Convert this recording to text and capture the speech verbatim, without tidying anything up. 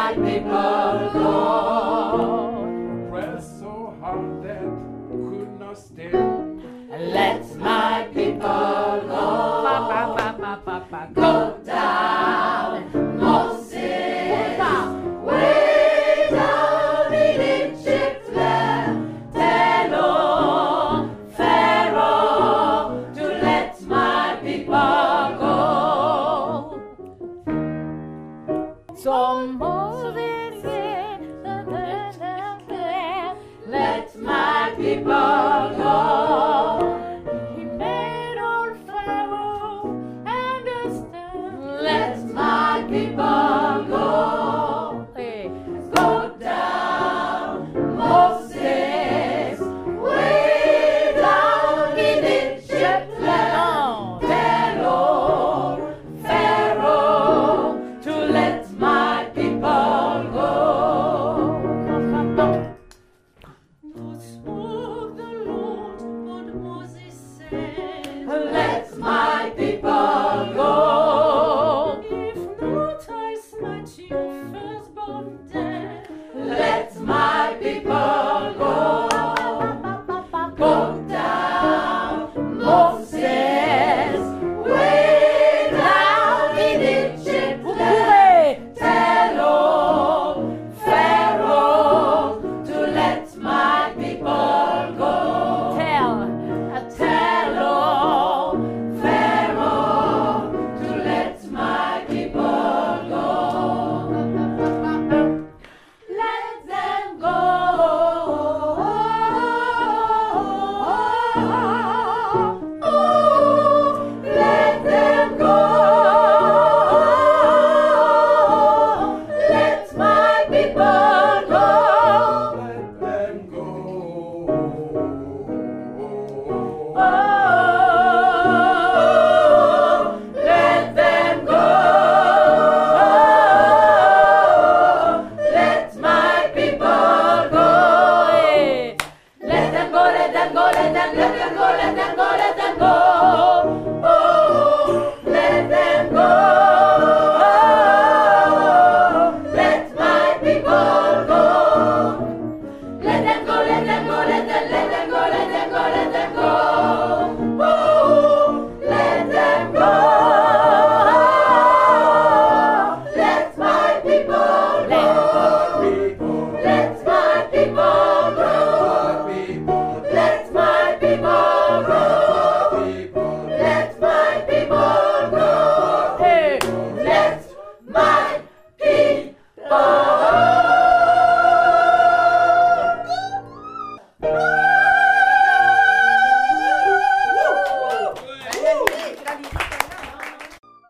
my people go. Press so hard that could not stay. Let my people go. Go down, Moses, way down in Egypt land. Tell old Pharaoh to let my people go. So Moses said, let my people go. he made old Pharaoh understand. Let my people go. Hey. Go down, Moses, way down in Egypt land. Tell old Pharaoh to let my people go. Thus spoke the Lord, but Moses said, Let my people go. if not I smite you